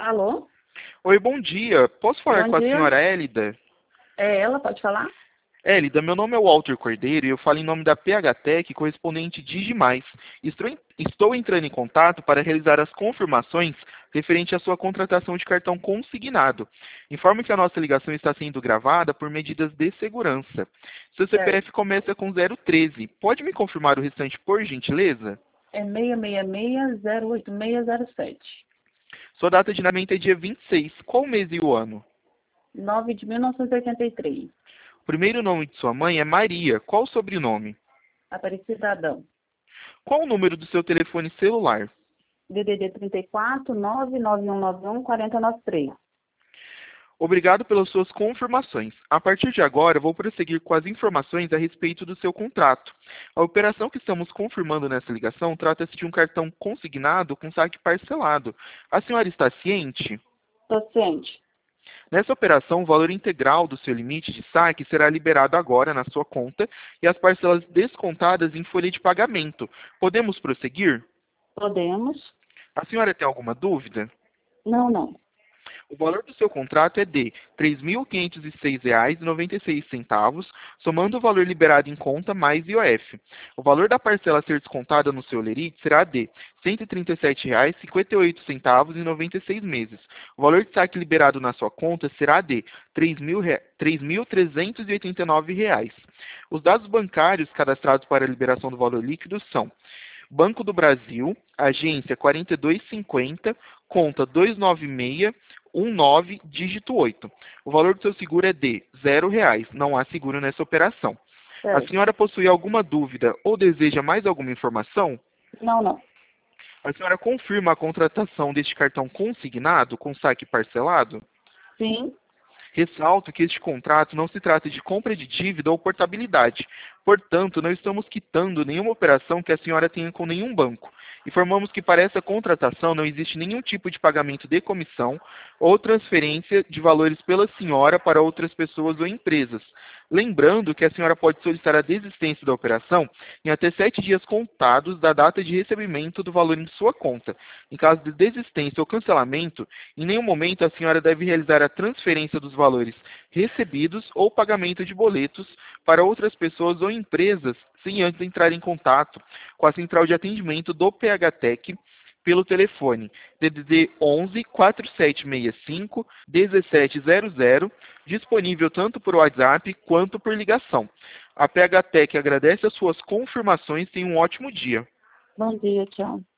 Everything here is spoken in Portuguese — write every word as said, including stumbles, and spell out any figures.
Alô? Oi, bom dia. Posso falar Bom com a dia. senhora Élida? É ela, pode falar? Élida, meu nome é Walter Cordeiro e eu falo em nome da P H Tech, correspondente Digimais. Estou, en- estou entrando em contato para realizar as confirmações referente à sua contratação de cartão consignado. Informo que a nossa ligação está sendo gravada por medidas de segurança. Seu Certo. C P F começa com zero treze. Pode me confirmar o restante, por gentileza? É seis seis seis, zero oito seis zero sete. Sua data de nascimento é dia vinte e seis. Qual o mês e o ano? nove de mil novecentos e oitenta e três. O primeiro nome de sua mãe é Maria. Qual o sobrenome? Aparecida Adão. Qual o número do seu telefone celular? D D D trinta e quatro, nove nove um nove um, quatro zero nove três. Obrigado pelas suas confirmações. A partir de agora, vou prosseguir com as informações a respeito do seu contrato. A operação que estamos confirmando nessa ligação trata-se de um cartão consignado com saque parcelado. A senhora está ciente? Estou ciente. Nessa operação, o valor integral do seu limite de saque será liberado agora na sua conta e as parcelas descontadas em folha de pagamento. Podemos prosseguir? Podemos? A senhora tem alguma dúvida? Não, não. O valor do seu contrato é de três mil quinhentos e seis reais e noventa e seis centavos, somando o valor liberado em conta mais I O F. O valor da parcela a ser descontada no seu lerite será de cento e trinta e sete reais e cinquenta e oito centavos em noventa e seis meses. O valor de saque liberado na sua conta será de três mil trezentos e oitenta e nove reais. Os dados bancários cadastrados para a liberação do valor líquido são Banco do Brasil, agência quarenta e dois cinquenta, conta duzentos e noventa e seis, dezenove, dígito oito. O valor do seu seguro é de zero reais. Não há seguro nessa operação. A Certo. senhora possui alguma dúvida ou deseja mais alguma informação? Não, não. A senhora confirma a contratação deste cartão consignado com saque parcelado? Sim. Ressalto que este contrato não se trata de compra de dívida ou portabilidade. Portanto, não estamos quitando nenhuma operação que a senhora tenha com nenhum banco. Informamos que para essa contratação não existe nenhum tipo de pagamento de comissão ou transferência de valores pela senhora para outras pessoas ou empresas. Lembrando que a senhora pode solicitar a desistência da operação em até sete dias contados da data de recebimento do valor em sua conta. Em caso de desistência ou cancelamento, em nenhum momento a senhora deve realizar a transferência dos valores recebidos ou pagamento de boletos para outras pessoas ou empresas sem antes entrar em contato com a central de atendimento do P H Tech pelo telefone D D D onze, quatro sete seis cinco, um sete zero zero, disponível tanto por WhatsApp quanto por ligação. A P H Tech agradece as suas confirmações e tenha um ótimo dia. Bom dia, tchau.